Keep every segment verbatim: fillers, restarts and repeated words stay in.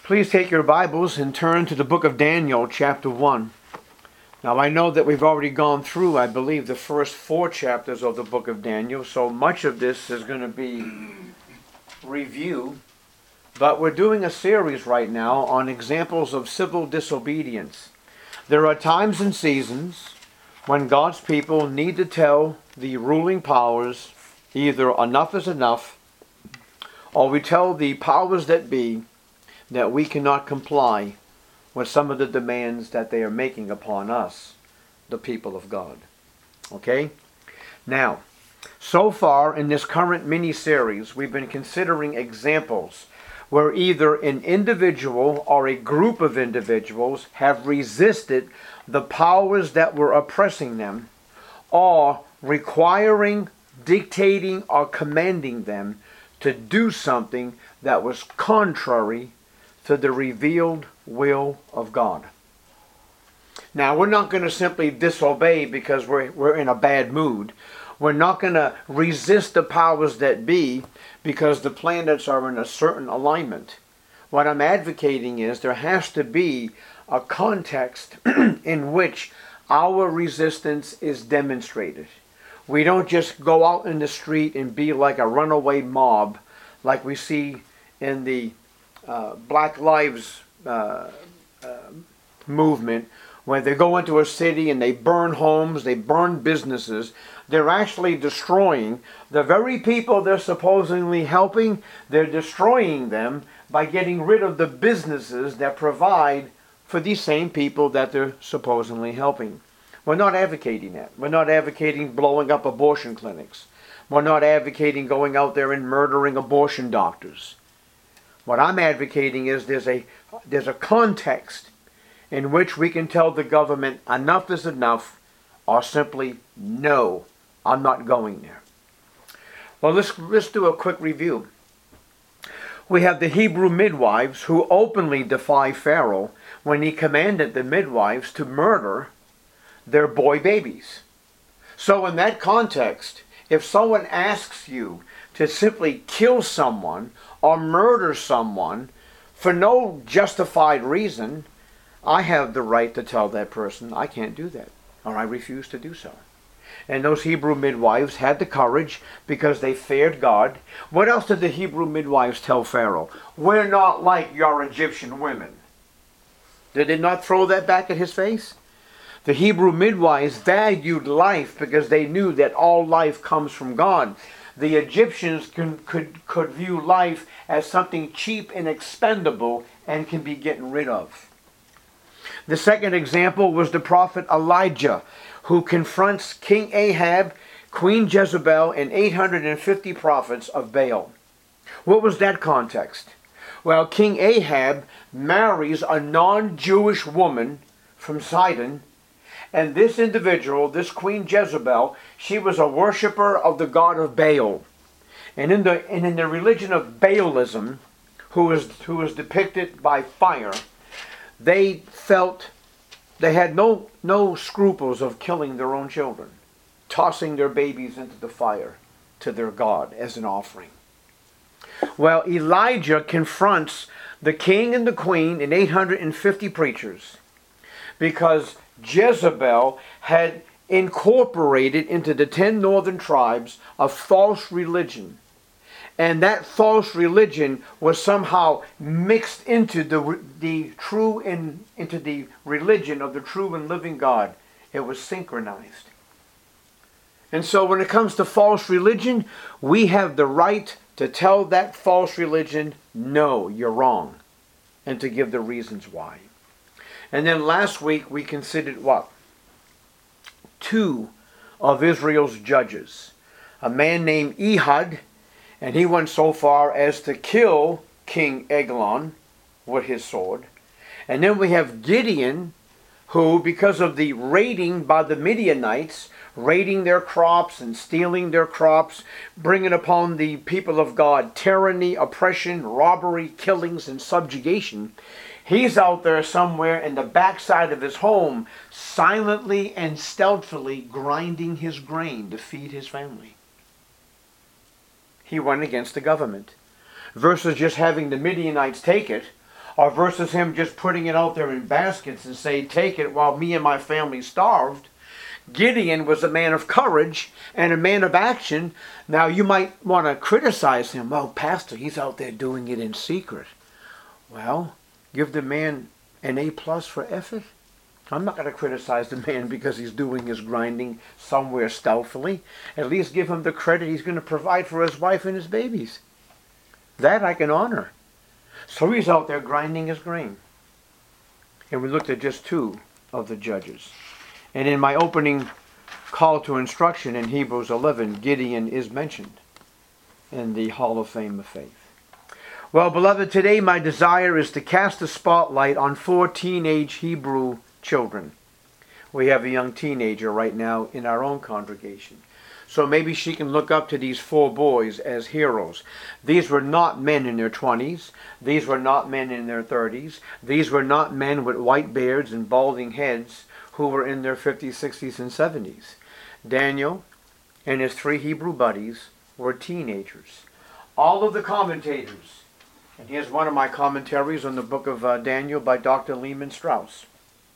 Please take your Bibles and turn to the book of Daniel, chapter one. Now, I know that we've already gone through, I believe, the first four chapters of the book of Daniel, so much of this is going to be review. But we're doing a series right now on examples of civil disobedience. There are times and seasons when God's people need to tell the ruling powers either enough is enough, or we tell the powers that be that we cannot comply with some of the demands that they are making upon us, the people of God. Okay? Now, so far in this current mini-series, we've been considering examples where either an individual or a group of individuals have resisted the powers that were oppressing them, or requiring, dictating, or commanding them to do something that was contrary to the revealed will of God. Now, we're not going to simply disobey because we're, we're in a bad mood. We're not going to resist the powers that be because the planets are in a certain alignment. What I'm advocating is there has to be a context in which our resistance is demonstrated. We don't just go out in the street and be like a runaway mob like we see in the uh, Black Lives uh, uh, movement, when they go into a city and they burn homes, they burn businesses. They're actually destroying the very people they're supposedly helping. They're destroying them by getting rid of the businesses that provide for these same people that they're supposedly helping. We're not advocating that. We're not advocating blowing up abortion clinics. We're not advocating going out there and murdering abortion doctors. What I'm advocating is there's a, there's a context in which we can tell the government enough is enough, or simply no, I'm not going there. Well, let's, let's do a quick review. We have the Hebrew midwives who openly defy Pharaoh when he commanded the midwives to murder their boy babies. So in that context, if someone asks you to simply kill someone or murder someone for no justified reason, I have the right to tell that person I can't do that, or I refuse to do so. And those Hebrew midwives had the courage because they feared God. What else did the Hebrew midwives tell Pharaoh? We're not like your Egyptian women. Did they not throw that back at his face? The Hebrew midwives valued life because they knew that all life comes from God. The Egyptians can, could, could view life as something cheap and expendable and can be gotten rid of. The second example was the prophet Elijah, who confronts King Ahab, Queen Jezebel, and eight hundred fifty prophets of Baal. What was that context? Well, King Ahab marries a non-Jewish woman from Sidon, and this individual, this Queen Jezebel, she was a worshiper of the god of Baal. And in the, and in the religion of Baalism, who is, who is depicted by fire, they felt they had no, no scruples of killing their own children, tossing their babies into the fire to their god as an offering. Well, Elijah confronts the king and the queen and eight hundred fifty preachers because Jezebel had incorporated into the ten northern tribes a false religion. And that false religion was somehow mixed into the, the true and into the religion of the true and living God. It was synchronized. And so when it comes to false religion, we have the right to tell that false religion, no, you're wrong, and to give the reasons why. And then last week we considered what? Two of Israel's judges. A man named Ehud, and he went so far as to kill King Eglon with his sword. And then we have Gideon, who, because of the raiding by the Midianites, raiding their crops and stealing their crops, bringing upon the people of God tyranny, oppression, robbery, killings, and subjugation, he's out there somewhere in the backside of his home, silently and stealthily grinding his grain to feed his family. He went against the government. Versus just having the Midianites take it, or versus him just putting it out there in baskets and say, take it while me and my family starved. Gideon was a man of courage and a man of action. Now you might want to criticize him. Well, Pastor, he's out there doing it in secret. Well, give the man an A plus for effort. I'm not going to criticize the man because he's doing his grinding somewhere stealthily. At least give him the credit he's going to provide for his wife and his babies. That I can honor. So he's out there grinding his grain. And we looked at just two of the judges. And in my opening call to instruction in Hebrews eleven, Gideon is mentioned in the Hall of Fame of Faith. Well, beloved, today my desire is to cast a spotlight on four teenage Hebrew children. We have a young teenager right now in our own congregation. So maybe she can look up to these four boys as heroes. These were not men in their twenties. These were not men in their thirties. These were not men with white beards and balding heads who were in their fifties, sixties, and seventies. Daniel and his three Hebrew buddies were teenagers. All of the commentators, and here's one of my commentaries on the book of uh, Daniel by Doctor Lehman Strauss.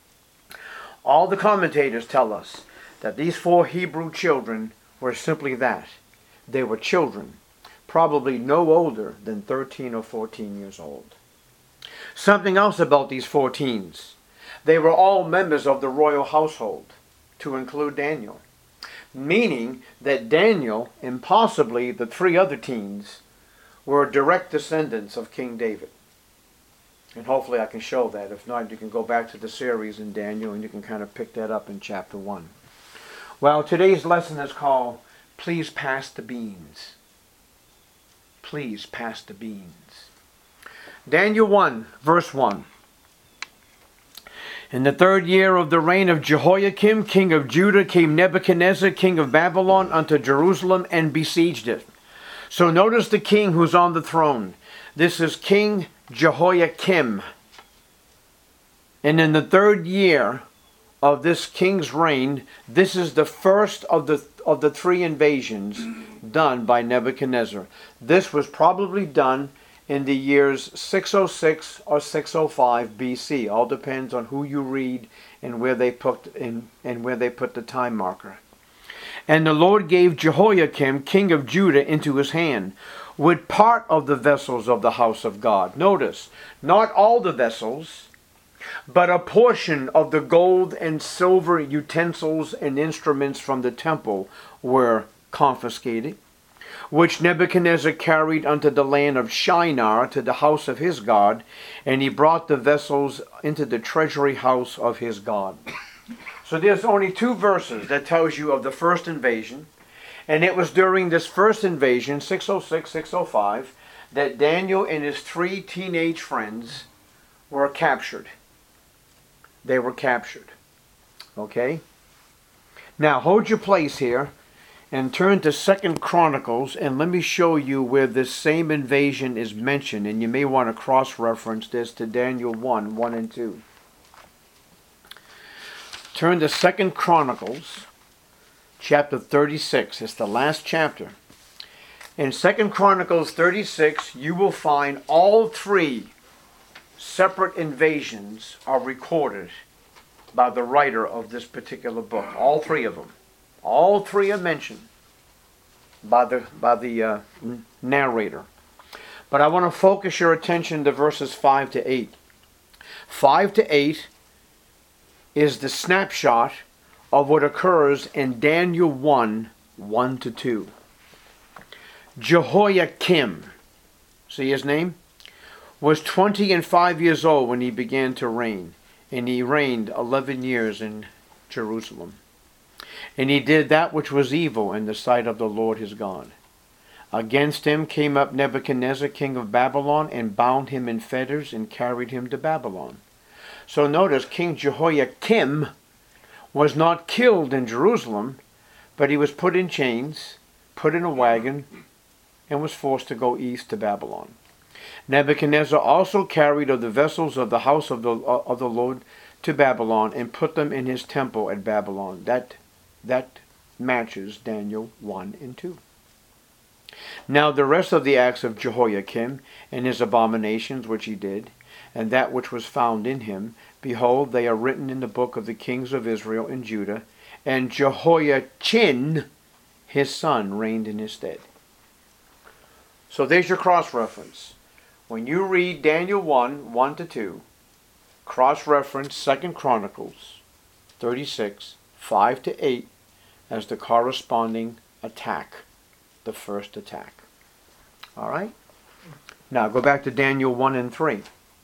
All the commentators tell us that these four Hebrew children were simply that. They were children, probably no older than thirteen or fourteen years old. Something else about these four teens. They were all members of the royal household, to include Daniel. Meaning that Daniel, and possibly the three other teens, were direct descendants of King David. And hopefully I can show that. If not, you can go back to the series in Daniel and you can kind of pick that up in chapter one. Well, today's lesson is called, Please Pass the Beans. Please pass the beans. Daniel one, verse one. In the third year of the reign of Jehoiakim, king of Judah, came Nebuchadnezzar, king of Babylon, unto Jerusalem and besieged it. So notice the king who's on the throne. This is King Jehoiakim. And in the third year of this king's reign, this is the first of the of the three invasions done by Nebuchadnezzar. This was probably done in the years six oh six or six oh five B C. All depends on who you read and where they put in and where they put the time marker. And the Lord gave Jehoiakim, king of Judah, into his hand, with part of the vessels of the house of God. Notice, not all the vessels, but a portion of the gold and silver utensils and instruments from the temple were confiscated, which Nebuchadnezzar carried unto the land of Shinar to the house of his God, and he brought the vessels into the treasury house of his God. So there's only two verses that tells you of the first invasion, and it was during this first invasion, six oh six, six oh five, that Daniel and his three teenage friends were captured. They were captured. Okay? Now hold your place here and turn to Second Chronicles, and let me show you where this same invasion is mentioned, and you may want to cross-reference this to Daniel one, one and two. Turn to Second Chronicles, chapter thirty-six. It's the last chapter. In Second Chronicles thirty-six, you will find all three separate invasions are recorded by the writer of this particular book. All three of them. All three are mentioned by the, by the uh, narrator. But I want to focus your attention to verses five to eight. five to eight is the snapshot of what occurs in Daniel one, one to two. Jehoiakim, see his name? Was twenty and five years old when he began to reign, and he reigned eleven years in Jerusalem. And he did that which was evil in the sight of the Lord his God. Against him came up Nebuchadnezzar, king of Babylon, and bound him in fetters and carried him to Babylon. So notice, King Jehoiakim was not killed in Jerusalem, but he was put in chains, put in a wagon, and was forced to go east to Babylon. Nebuchadnezzar also carried of the vessels of the house of the, of the Lord to Babylon and put them in his temple at Babylon. That, that matches Daniel one and two. Now the rest of the acts of Jehoiakim and his abominations which he did, and that which was found in him, behold, they are written in the book of the kings of Israel and Judah, and Jehoiachin, his son, reigned in his stead. So there's your cross-reference. When you read Daniel one, one to two, cross-reference Second Chronicles thirty-six, five to eight as the corresponding attack, the first attack. All right? Now go back to Daniel one and three.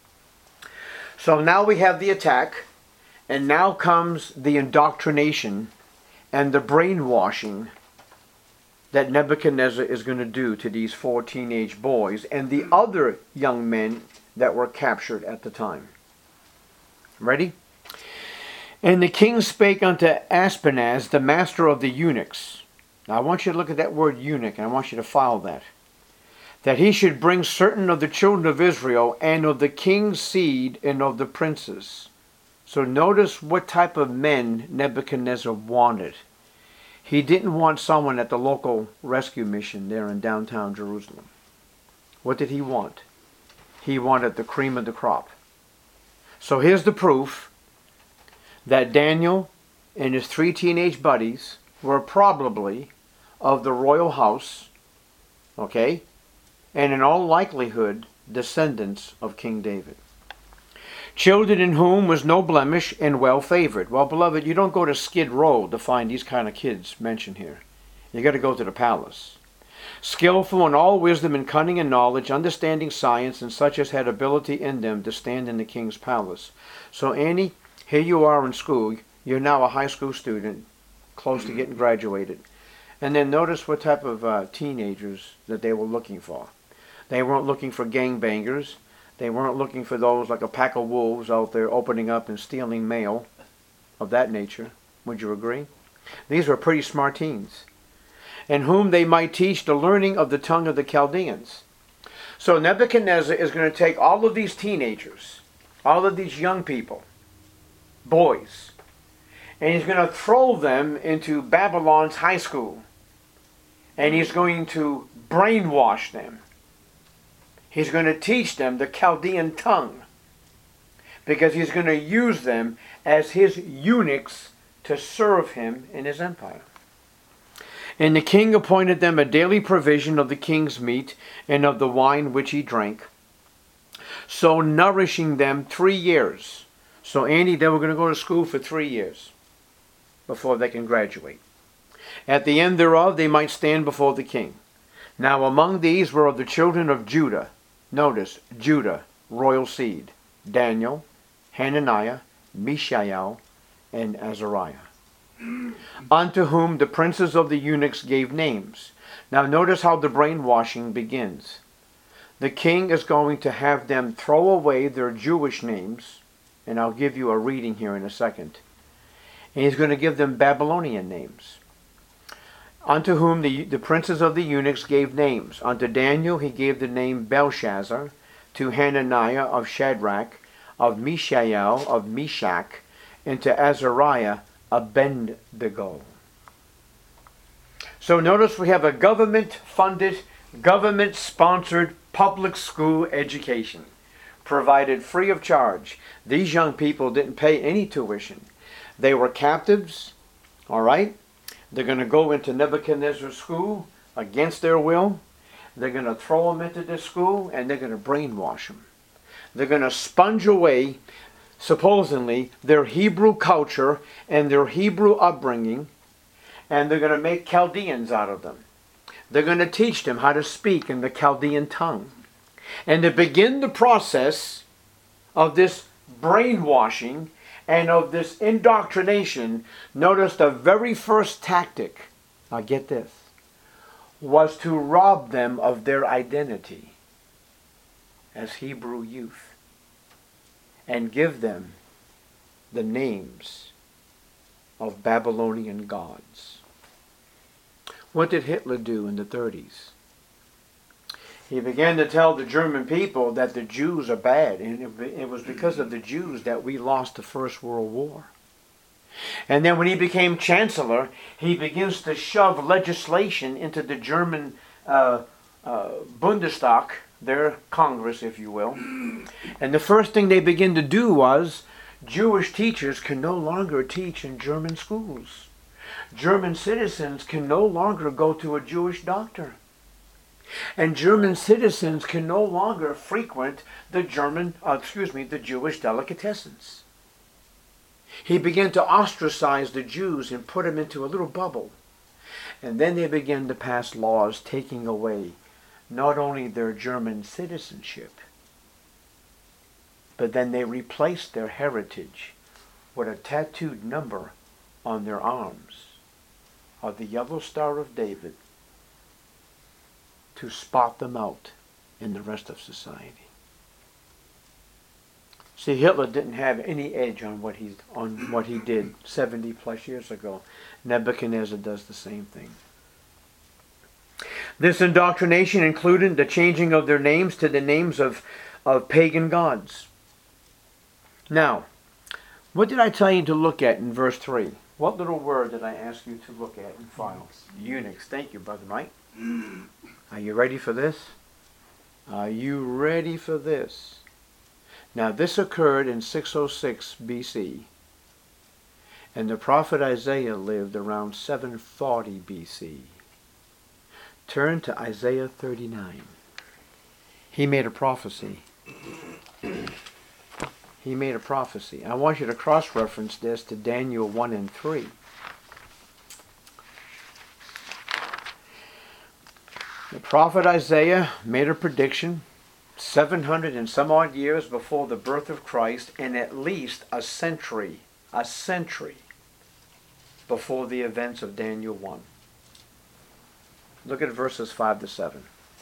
So now we have the attack, and now comes the indoctrination and the brainwashing that Nebuchadnezzar is going to do to these four teenage boys and the other young men that were captured at the time. Ready? And the king spake unto Ashpenaz, the master of the eunuchs. Now I want you to look at that word eunuch, and I want you to file that. That he should bring certain of the children of Israel, and of the king's seed, and of the princes. So notice what type of men Nebuchadnezzar wanted. He didn't want someone at the local rescue mission there in downtown Jerusalem. What did he want? He wanted the cream of the crop. So here's the proof that Daniel and his three teenage buddies were probably of the royal house, okay, and in all likelihood descendants of King David. Children in whom was no blemish and well favored. Well, beloved, you don't go to Skid Row to find these kind of kids mentioned here. You got to go to the palace. Skillful in all wisdom and cunning and knowledge, understanding science, and such as had ability in them to stand in the king's palace. So Annie, here you are in school. You're now a high school student, close to getting graduated. And then notice what type of uh, teenagers that they were looking for. They weren't looking for gangbangers. They weren't looking for those like a pack of wolves out there opening up and stealing mail of that nature. Would you agree? These were pretty smart teens. And whom they might teach the learning of the tongue of the Chaldeans. So Nebuchadnezzar is going to take all of these teenagers, all of these young people, boys, and he's going to throw them into Babylon's high school. And he's going to brainwash them. He's going to teach them the Chaldean tongue, because he's going to use them as his eunuchs to serve him in his empire. And the king appointed them a daily provision of the king's meat and of the wine which he drank, so nourishing them three years. So Andy, they were going to go to school for three years before they can graduate. At the end thereof they might stand before the king. Now among these were of the children of Judah. Notice, Judah, royal seed, Daniel, Hananiah, Mishael, and Azariah, unto whom the princes of the eunuchs gave names. Now notice how the brainwashing begins. The king is going to have them throw away their Jewish names, and I'll give you a reading here in a second. And he's going to give them Babylonian names. Unto whom the, the princes of the eunuchs gave names. Unto Daniel he gave the name Belshazzar, to Hananiah of Shadrach, of Mishael of Meshach, and to Azariah Abednego. So notice we have a government-funded, government-sponsored public school education, provided free of charge. These young people didn't pay any tuition. They were captives, all right? They're going to go into Nebuchadnezzar's school against their will. They're going to throw them into this school, and they're going to brainwash them. They're going to sponge away, supposedly, their Hebrew culture and their Hebrew upbringing, and they're going to make Chaldeans out of them. They're going to teach them how to speak in the Chaldean tongue. And to begin the process of this brainwashing and of this indoctrination, notice the very first tactic, now get this, was to rob them of their identity as Hebrew youth and give them the names of Babylonian gods. What did Hitler do in the thirties? He began to tell the German people that the Jews are bad, and it was because of the Jews that we lost the First World War. And then when he became chancellor, he begins to shove legislation into the German uh, uh, Bundestag, their Congress, if you will. And the first thing they began to do was Jewish teachers can no longer teach in German schools. German citizens can no longer go to a Jewish doctor. And German citizens can no longer frequent the German, uh, excuse me, the Jewish delicatessens. He began to ostracize the Jews and put them into a little bubble. And then they began to pass laws taking away not only their German citizenship, but then they replaced their heritage with a tattooed number on their arms of the yellow Star of David to spot them out in the rest of society. See, Hitler didn't have any edge on what he on what he did seventy plus years ago. Nebuchadnezzar does the same thing. This indoctrination included the changing of their names to the names of, of pagan gods. Now, what did I tell you to look at in verse three? What little word did I ask you to look at in files? Eunuchs. Thank you, Brother Mike. Are you ready for this? Are you ready for this? Now, this occurred in six oh six B C. And the prophet Isaiah lived around seven forty B C. Turn to Isaiah thirty-nine. He made a prophecy. He made a prophecy. I want you to cross-reference this to Daniel one and three. The prophet Isaiah made a prediction seven hundred and some odd years before the birth of Christ, and at least a century, a century before the events of Daniel one. Look at verses five to seven.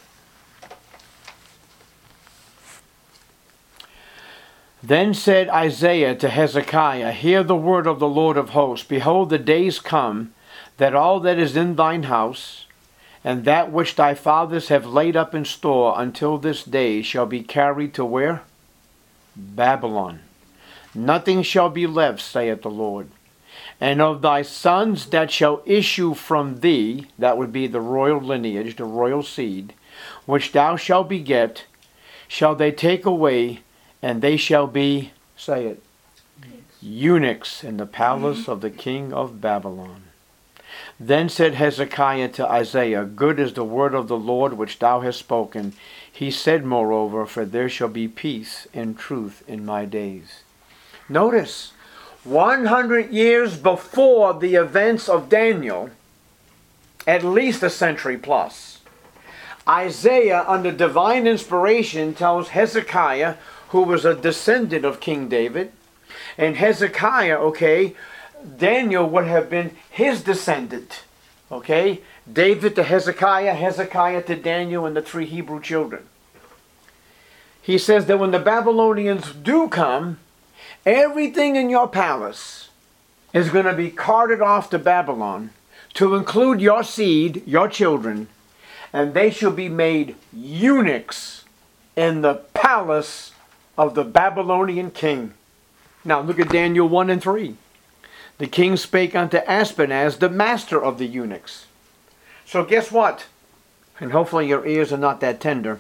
Then said Isaiah to Hezekiah, Hear the word of the Lord of hosts. Behold, the days come, that all that is in thine house, and that which thy fathers have laid up in store until this day, shall be carried to where? Babylon. Nothing shall be left, saith the Lord. And of thy sons that shall issue from thee, that would be the royal lineage, the royal seed, which thou shalt beget, shall they take away, and they shall be, say it, eunuchs in the palace of the king of Babylon. Then said Hezekiah to Isaiah, Good is the word of the Lord which thou hast spoken. He said, moreover, For there shall be peace and truth in my days. Notice, one hundred years before the events of Daniel, at least a century plus, Isaiah, under divine inspiration, tells Hezekiah, who was a descendant of King David, and Hezekiah, okay, Daniel would have been his descendant. Okay? David to Hezekiah, Hezekiah to Daniel, and the three Hebrew children. He says that when the Babylonians do come, everything in your palace is going to be carted off to Babylon to include your seed, your children, and they shall be made eunuchs in the palace of the Babylonian king. Now look at Daniel one and three. The king spake unto Ashpenaz, the master of the eunuchs. So guess what? And hopefully your ears are not that tender.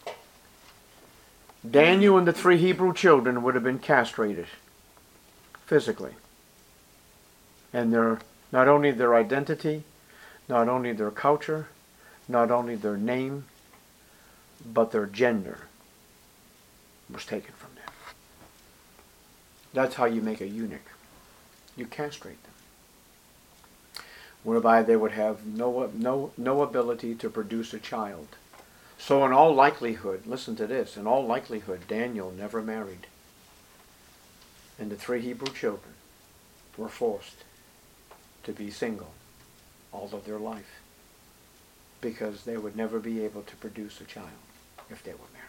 Daniel and the three Hebrew children would have been castrated physically. And their, not only their identity, not only their culture, not only their name, but their gender was taken from them. That's how you make a eunuch. You castrate them, whereby they would have no, no, no ability to produce a child. So in all likelihood, listen to this, in all likelihood, Daniel never married. And the three Hebrew children were forced to be single all of their life, because they would never be able to produce a child if they were married.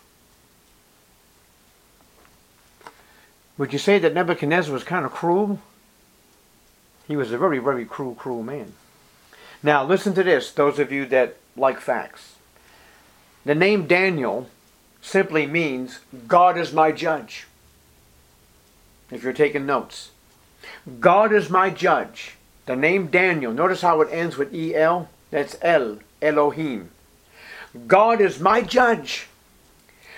Would you say that Nebuchadnezzar was kind of cruel? He was a very, very cruel, cruel man. Now, listen to this, those of you that like facts. The name Daniel simply means, God is my judge. If you're taking notes. God is my judge. The name Daniel, notice how it ends with E L? That's El, Elohim. God is my judge.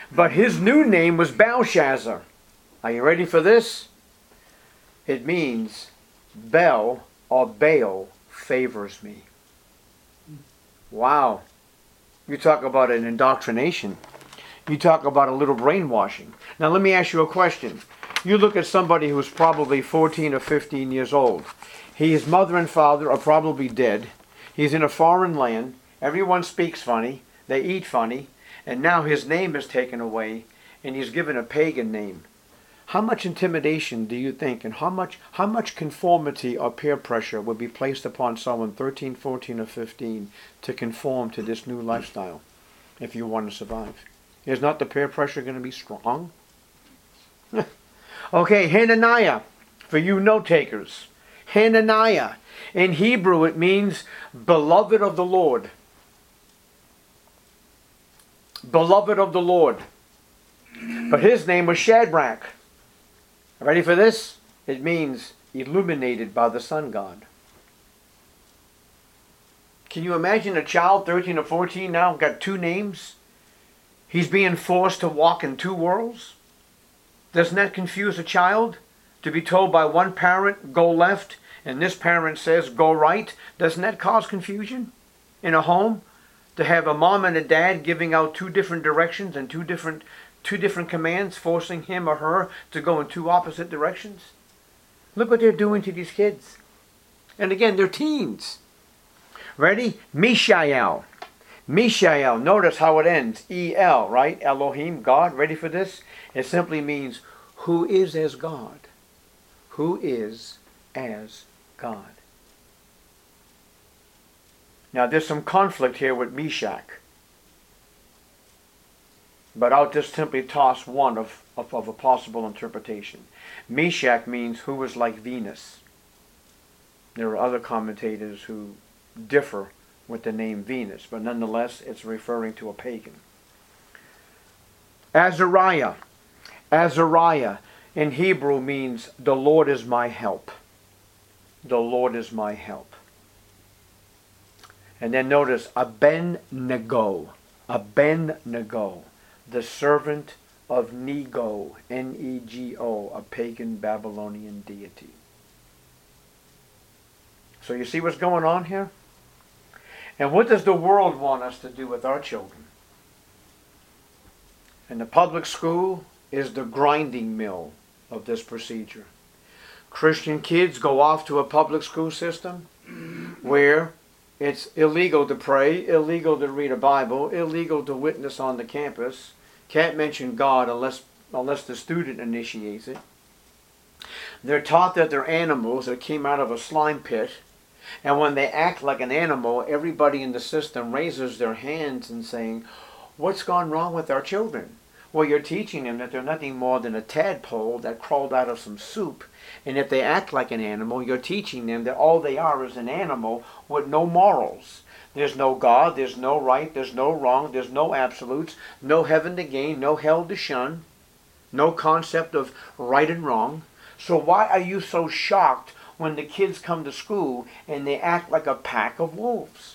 But his new name was Belshazzar. Are you ready for this? It means Bel or Baal favors me. Wow. You talk about an indoctrination. You talk about a little brainwashing. Now let me ask you a question. You look at somebody who's probably fourteen or fifteen years old. His mother and father are probably dead. He's in a foreign land. Everyone speaks funny. They eat funny. And now his name is taken away and he's given a pagan name. How much intimidation do you think and how much how much conformity or peer pressure would be placed upon someone thirteen, fourteen, or fifteen to conform to this new lifestyle if you want to survive? Is not the peer pressure going to be strong? Okay, Hananiah, for you note takers. Hananiah. In Hebrew it means beloved of the Lord. Beloved of the Lord. But his name was Shadrach. Ready for this? It means illuminated by the sun god. Can you imagine a child, thirteen or fourteen now, got two names? He's being forced to walk in two worlds? Doesn't that confuse a child? To be told by one parent, go left, and this parent says, go right? Doesn't that cause confusion in a home? To have a mom and a dad giving out two different directions and two different two different commands, forcing him or her to go in two opposite directions? Look what they're doing to these kids. And again, they're teens. Ready? Mishael. Mishael. Notice how it ends. E L, right? Elohim, God. Ready for this? It simply means who is as God. Who is as God. Now there's some conflict here with Meshach. But I'll just simply toss one of, of, of a possible interpretation. Meshach means who is like Venus. There are other commentators who differ with the name Venus, but nonetheless it's referring to a pagan. Azariah. Azariah in Hebrew means the Lord is my help. The Lord is my help. And then notice Abednego. Abednego. The servant of Nego. N E G O. A pagan Babylonian deity. So you see what's going on here? And what does the world want us to do with our children? And the public school is the grinding mill of this procedure. Christian kids go off to a public school system where it's illegal to pray, illegal to read a Bible, illegal to witness on the campus, can't mention God unless, unless the student initiates it. They're taught that they're animals that came out of a slime pit. And when they act like an animal, everybody in the system raises their hands and saying, what's gone wrong with our children? Well, you're teaching them that they're nothing more than a tadpole that crawled out of some soup. And if they act like an animal, you're teaching them that all they are is an animal with no morals. There's no God, there's no right, there's no wrong, there's no absolutes, no heaven to gain, no hell to shun, no concept of right and wrong. So why are you so shocked when the kids come to school and they act like a pack of wolves?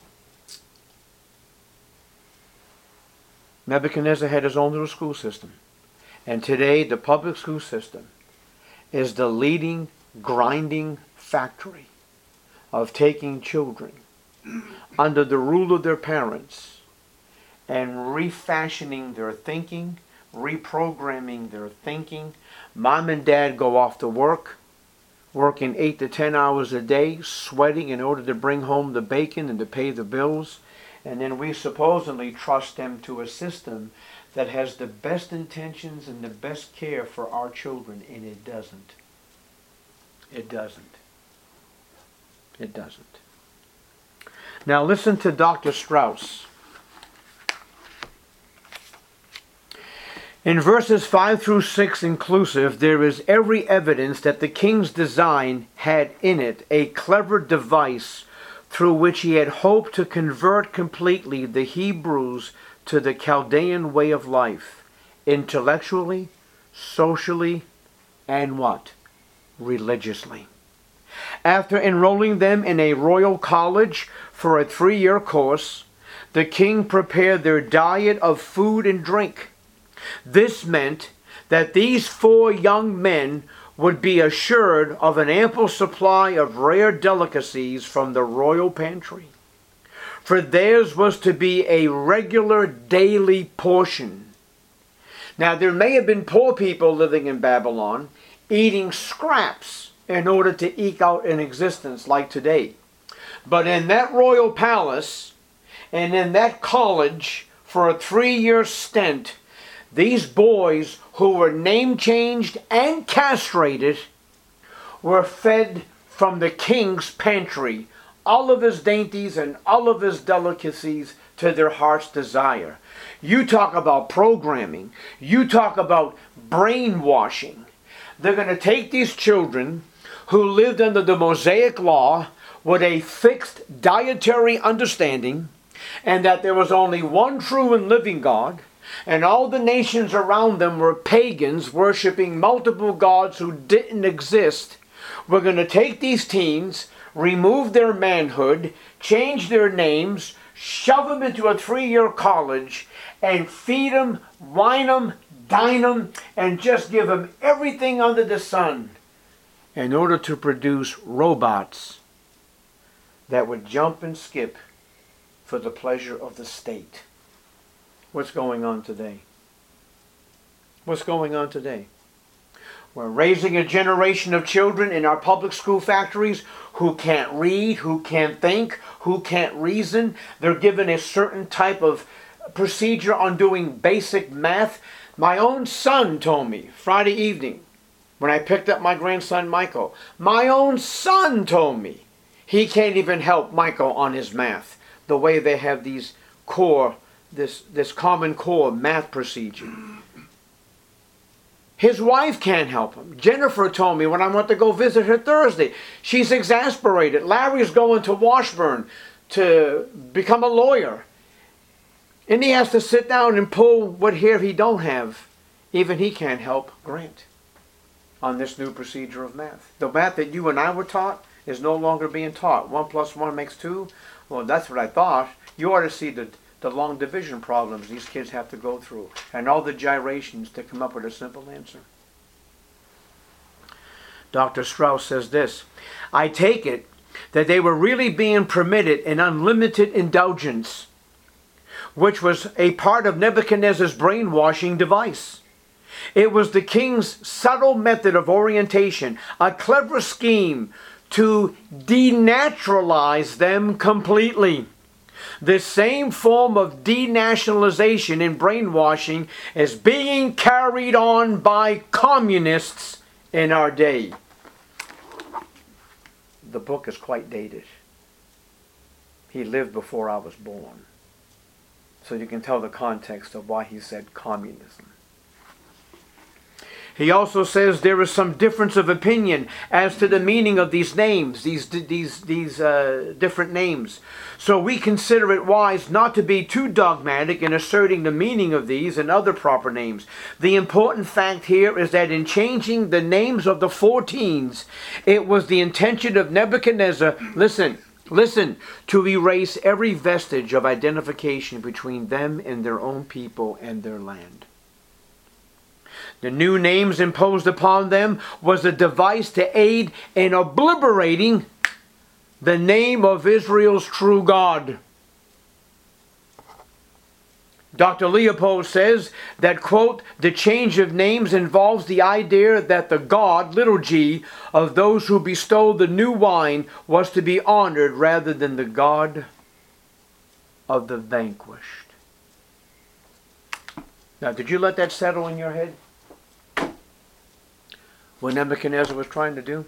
Nebuchadnezzar had his own little school system. And today the public school system is the leading grinding factory of taking children under the rule of their parents and refashioning their thinking, reprogramming their thinking. Mom and dad go off to work, working eight to ten hours a day, sweating in order to bring home the bacon and to pay the bills. And then we supposedly trust them to a system that has the best intentions and the best care for our children, and it doesn't. It doesn't. It doesn't. Now listen to Doctor Strauss. In verses five through six inclusive, there is every evidence that the king's design had in it a clever device through which he had hoped to convert completely the Hebrews to the Chaldean way of life, intellectually, socially, and what? Religiously. After enrolling them in a royal college for a three-year course, the king prepared their diet of food and drink, This meant that these four young men would be assured of an ample supply of rare delicacies from the royal pantry, for theirs was to be a regular daily portion. Now, there may have been poor people living in Babylon eating scraps in order to eke out an existence like today. But in that royal palace and in that college for a three-year stint, these boys who were name changed and castrated were fed from the king's pantry, all of his dainties and all of his delicacies to their heart's desire. You talk about programming. You talk about brainwashing. They're going to take these children who lived under the Mosaic law with a fixed dietary understanding, and that there was only one true and living God, and all the nations around them were pagans worshiping multiple gods who didn't exist. We're going to take these teens, remove their manhood, change their names, shove them into a three-year college, and feed them, wine them, dine them, and just give them everything under the sun in order to produce robots that would jump and skip for the pleasure of the state. What's going on today? What's going on today? We're raising a generation of children in our public school factories who can't read, who can't think, who can't reason. They're given a certain type of procedure on doing basic math. My own son told me Friday evening when I picked up my grandson Michael, my own son told me he can't even help Michael on his math, the way they have these core, this, this common core math procedure. His wife can't help him. Jennifer told me when I went to go visit her Thursday, she's exasperated. Larry's going to Washburn to become a lawyer. And he has to sit down and pull what hair he don't have. Even he can't help Grant on this new procedure of math. The math that you and I were taught is no longer being taught. One plus one makes two. Well, that's what I thought. You ought to see the, the long division problems these kids have to go through and all the gyrations to come up with a simple answer. Doctor Strauss says this, I take it that they were really being permitted an unlimited indulgence, which was a part of Nebuchadnezzar's brainwashing device. It was the king's subtle method of orientation, a clever scheme to denaturalize them completely. The same form of denationalization and brainwashing is being carried on by communists in our day. The book is quite dated. He lived before I was born. So you can tell the context of why he said communism. He also says there is some difference of opinion as to the meaning of these names, these, these, these uh, different names. So we consider it wise not to be too dogmatic in asserting the meaning of these and other proper names. The important fact here is that in changing the names of the fourteens, it was the intention of Nebuchadnezzar, listen, listen, to erase every vestige of identification between them and their own people and their land. The new names imposed upon them was a device to aid in obliterating the name of Israel's true God. Doctor Leopold says that, quote, the change of names involves the idea that the God, little g, of those who bestowed the new wine was to be honored rather than the God of the vanquished. Now, did you let that settle in your head? What Nebuchadnezzar was trying to do?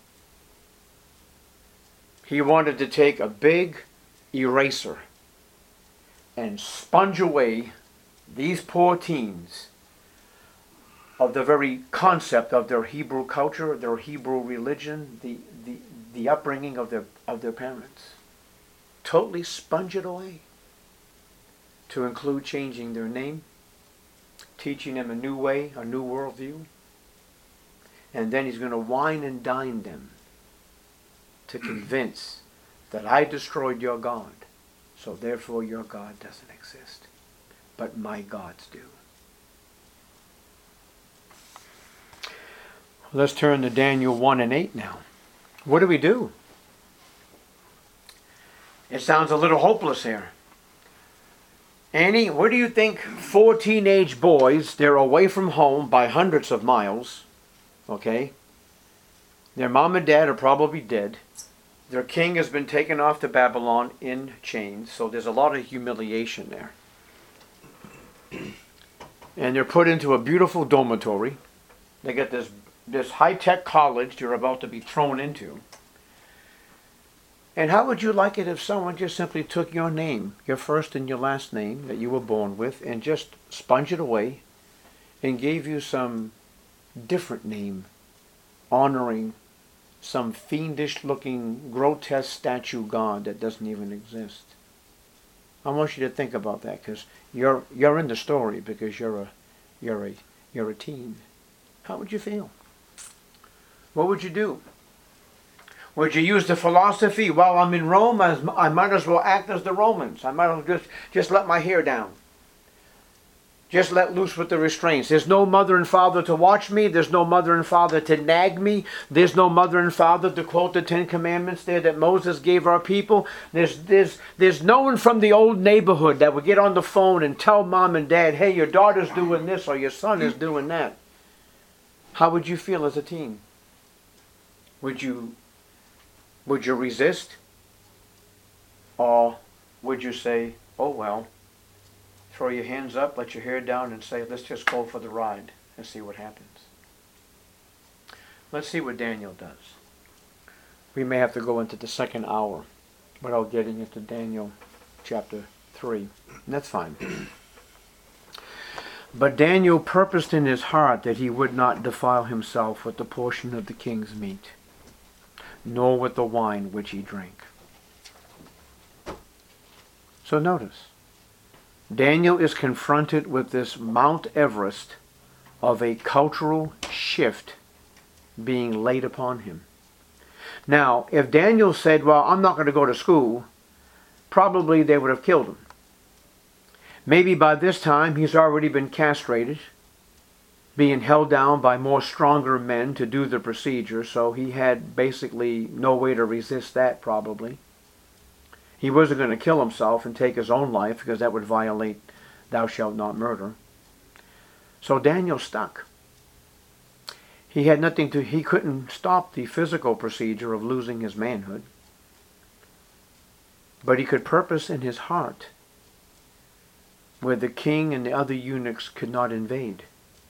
He wanted to take a big eraser and sponge away these poor teens of the very concept of their Hebrew culture, their Hebrew religion, the, the, the upbringing of their, of their parents. Totally sponge it away. To include changing their name, teaching them a new way, a new worldview. And then he's going to wine and dine them to convince that I destroyed your God, so therefore your God doesn't exist. But my gods do. Let's turn to Daniel one and eight now. What do we do? It sounds a little hopeless here. Annie, what do you think four teenage boys, they're away from home by hundreds of miles, okay? Their mom and dad are probably dead. Their king has been taken off to Babylon in chains, so there's a lot of humiliation there. And they're put into a beautiful dormitory. They get this, this high-tech college you're about to be thrown into. And how would you like it if someone just simply took your name, your first and your last name that you were born with, and just sponged it away and gave you some different name, honoring some fiendish-looking, grotesque statue god that doesn't even exist? I want you to think about that, because you're you're in the story, because you're a you're a you're a teen. How would you feel? What would you do? Would you use the philosophy, well, I'm in Rome, I, I might as well act as the Romans. I might as well just, just let my hair down. Just let loose with the restraints. There's no mother and father to watch me. There's no mother and father to nag me. There's no mother and father to quote the Ten Commandments there that Moses gave our people. There's, there's, there's no one from the old neighborhood that would get on the phone and tell mom and dad, hey, your daughter's doing this or your son is doing that. How would you feel as a teen? Would you, would you resist? Or would you say, oh well, throw your hands up, let your hair down, and say, let's just go for the ride and see what happens? Let's see what Daniel does. We may have to go into the second hour without getting into Daniel chapter three. And that's fine. But Daniel purposed in his heart that he would not defile himself with the portion of the king's meat, nor with the wine which he drank. So notice, Daniel is confronted with this Mount Everest of a cultural shift being laid upon him. Now, if Daniel said, well, I'm not going to go to school, probably they would have killed him. Maybe by this time he's already been castrated, being held down by more stronger men to do the procedure, so he had basically no way to resist that probably. He wasn't going to kill himself and take his own life, because that would violate thou shalt not murder. So Daniel stuck. He had nothing to, he couldn't stop the physical procedure of losing his manhood. But he could purpose in his heart where the king and the other eunuchs could not invade.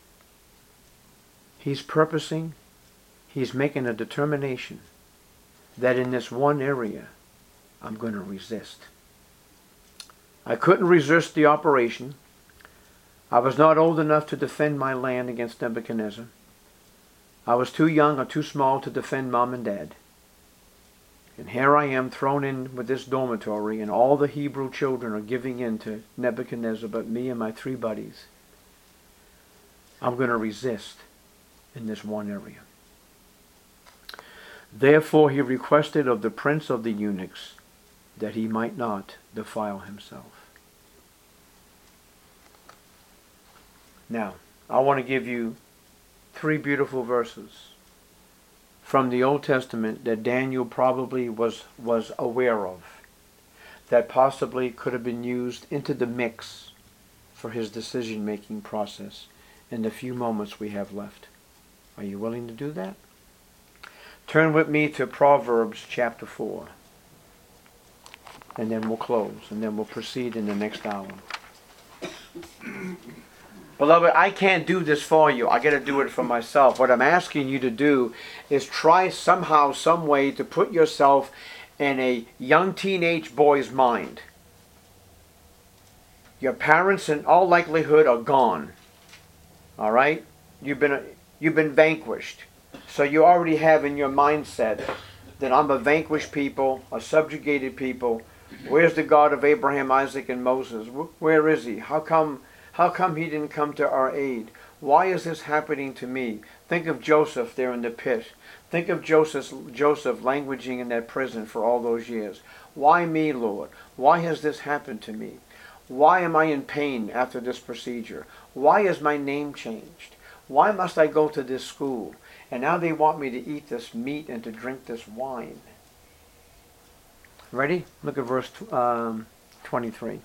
He's purposing, he's making a determination that in this one area, I'm going to resist. I couldn't resist the operation. I was not old enough to defend my land against Nebuchadnezzar. I was too young or too small to defend mom and dad. And here I am thrown in with this dormitory, and all the Hebrew children are giving in to Nebuchadnezzar but me and my three buddies. I'm going to resist in this one area. Therefore he requested of the prince of the eunuchs that he might not defile himself. Now, I want to give you three beautiful verses from the Old Testament that Daniel probably was, was aware of, that possibly could have been used into the mix for his decision-making process in the few moments we have left. Are you willing to do that? Turn with me to Proverbs chapter four. And then we'll close, and then we'll proceed in the next hour. Beloved, I can't do this for you. I got to do it for myself. What I'm asking you to do is try somehow, some way to put yourself in a young teenage boy's mind. Your parents, in all likelihood, are gone. All right? You've been, you've been vanquished. So you already have in your mindset that I'm a vanquished people, a subjugated people. Where's the God of Abraham, Isaac, and Moses? Where is he? How come, how come he didn't come to our aid? Why is this happening to me? Think of Joseph there in the pit. Think of Joseph, Joseph languishing in that prison for all those years. Why me, Lord? Why has this happened to me? Why am I in pain after this procedure? Why is my name changed? Why must I go to this school? And now they want me to eat this meat and to drink this wine. Ready? Look at verse um, twenty-three.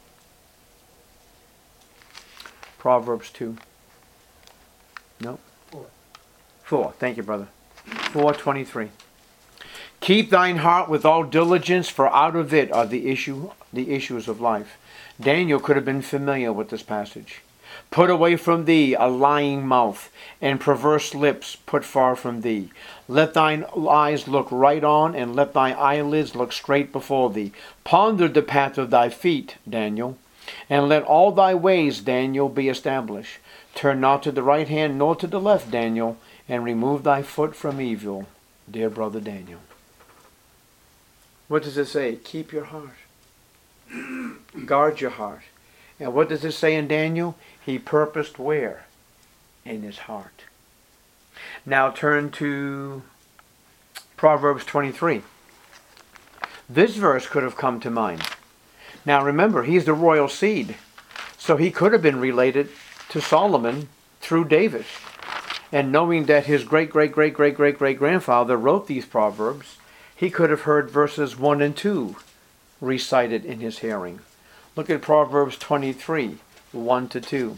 Proverbs two. No. Four. Four. Thank you, brother. four twenty-three. Keep thine heart with all diligence, for out of it are the issue, the issues of life. Daniel could have been familiar with this passage. Put away from thee a lying mouth, and perverse lips put far from thee. Let thine eyes look right on, and let thy eyelids look straight before thee. Ponder the path of thy feet, Daniel, and let all thy ways, Daniel, be established. Turn not to the right hand nor to the left, Daniel, and remove thy foot from evil, dear brother Daniel. What does it say? Keep your heart. Guard your heart. And what does it say in Daniel? He purposed where? In his heart. Now turn to Proverbs twenty-three. This verse could have come to mind. Now remember, he's the royal seed. So he could have been related to Solomon through David. And knowing that his great-great-great-great-great-great-grandfather wrote these Proverbs, he could have heard verses one and two recited in his hearing. Look at Proverbs twenty-three, one to two.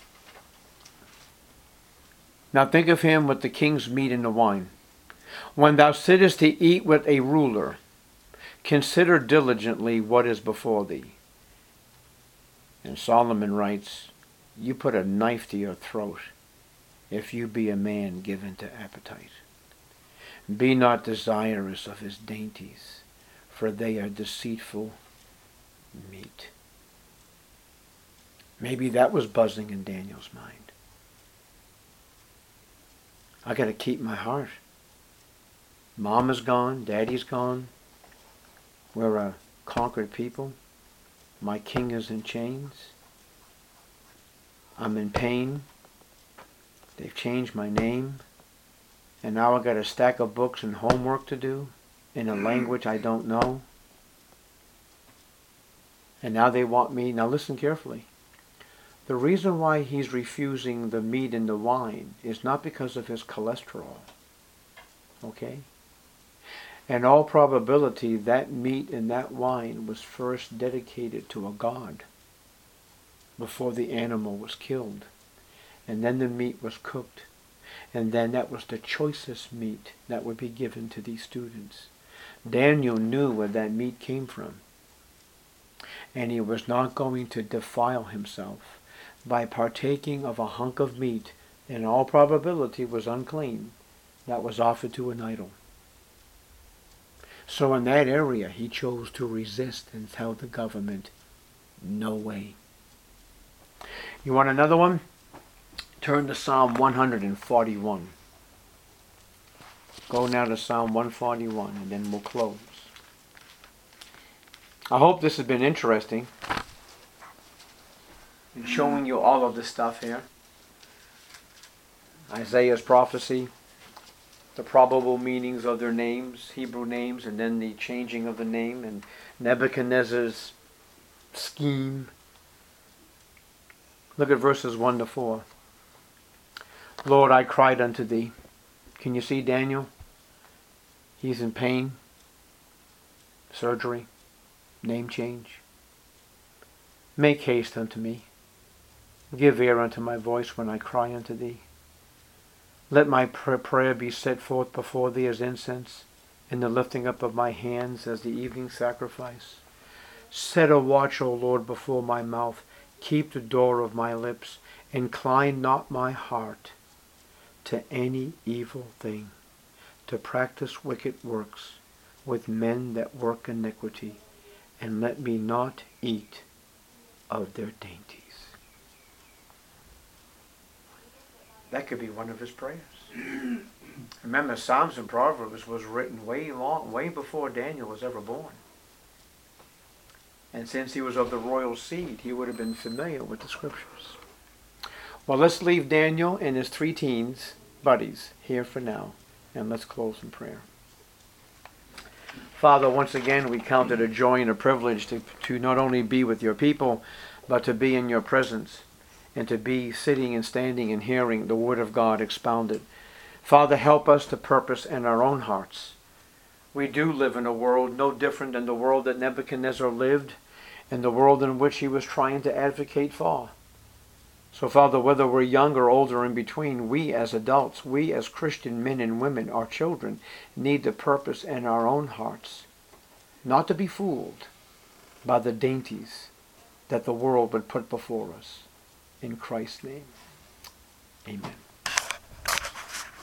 Now think of him with the king's meat and the wine. When thou sittest to eat with a ruler, consider diligently what is before thee. And Solomon writes, you put a knife to your throat if you be a man given to appetite. Be not desirous of his dainties, for they are deceitful meat. Maybe that was buzzing in Daniel's mind. I got to keep my heart. Mom is gone. Daddy's gone. We're a conquered people. My king is in chains. I'm in pain. They've changed my name. And now I got a stack of books and homework to do in a language I don't know. And now they want me, now listen carefully. The reason why he's refusing the meat and the wine is not because of his cholesterol. Okay? In all probability, that meat and that wine was first dedicated to a god before the animal was killed. And then the meat was cooked. And then that was the choicest meat that would be given to these students. Daniel knew where that meat came from. And he was not going to defile himself by partaking of a hunk of meat, in all probability was unclean, that was offered to an idol. So in that area, he chose to resist and tell the government, no way. You want another one? Turn to Psalm one forty-one. Go now to Psalm one forty-one, and then we'll close. I hope this has been interesting in showing you all of this stuff here. Isaiah's prophecy, the probable meanings of their names, Hebrew names, and then the changing of the name, and Nebuchadnezzar's scheme. Look at verses one to four. Lord, I cried unto thee. Can you see Daniel? He's in pain. Surgery. Name change. Make haste unto me. Give ear unto my voice when I cry unto thee. Let my prayer be set forth before thee as incense, and the lifting up of my hands as the evening sacrifice. Set a watch, O Lord, before my mouth. Keep the door of my lips. Incline not my heart to any evil thing, to practice wicked works with men that work iniquity, and let me not eat of their dainties. That could be one of his prayers. Remember, Psalms and Proverbs was written way long, way before Daniel was ever born. And since he was of the royal seed, he would have been familiar with the scriptures. Well, let's leave Daniel and his three teens buddies here for now, and let's close in prayer. Father, once again, we count it a joy and a privilege to, to not only be with your people, but to be in your presence, and to be sitting and standing and hearing the Word of God expounded. Father, help us to purpose in our own hearts. We do live in a world no different than the world that Nebuchadnezzar lived and the world in which he was trying to advocate for. So, Father, whether we're young or old or in between, we as adults, we as Christian men and women, our children, need the purpose in our own hearts, not to be fooled by the dainties that the world would put before us. In Christ's name, amen.